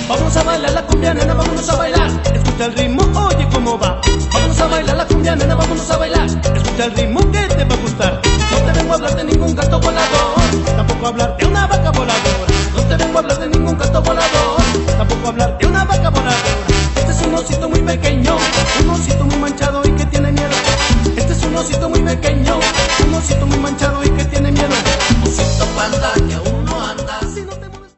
Vamos a bailar la cumbia, nena, vámonos a bailar. Escucha el ritmo, oye cómo va. Vámonos a bailar la cumbia, nena, vámonos a bailar. Escucha el ritmo que te va a gustar. No te vengo a hablar de ningún gato volador, tampoco a hablar de una vaca voladora. No te vengo a hablar de ningún gato volador, tampoco a hablar de una vaca voladora. Este es un osito muy pequeño, un osito muy manchado y que tiene miedo. Este es un osito muy pequeño, un osito muy manchado